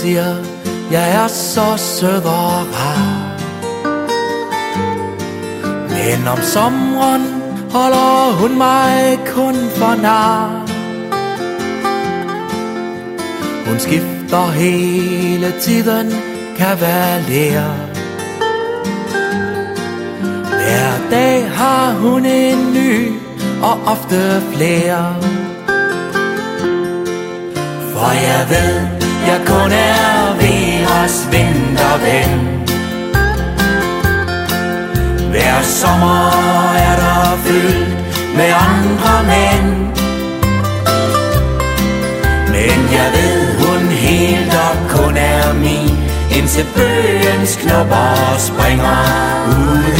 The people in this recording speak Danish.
siger, jeg er så sød og rar. Men om sommeren holder hun mig kun for nar. Hun skifter hele tiden kavaler. Hver dag har hun en ny og ofte flere. For jeg ved, jeg kun er Veras vinterven. Hver sommer er der fyldt med andre mænd. Men jeg ved, hun helt og kun er min, indtil bøgens knopper springer ud